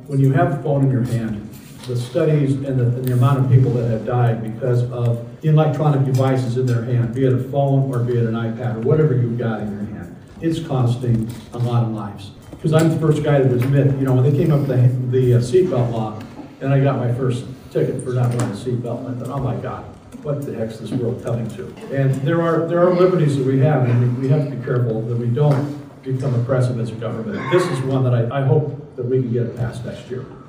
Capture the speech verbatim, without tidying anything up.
when you have the phone in your hand, the studies and the, and the amount of people that have died because of the electronic devices in their hand, be it a phone or be it an iPad or whatever you've got in your hand, it's costing a lot of lives. Because I'm the first guy to admit, you know, when they came up with the, the uh, seatbelt law, and I got my first ticket for not wearing a seatbelt, and I thought, oh my God, what the heck's this world coming to? And there are there are liberties that we have, and we, we have to be careful that we don't become oppressive as a government. This is one that I, I hope that we can get it passed next year.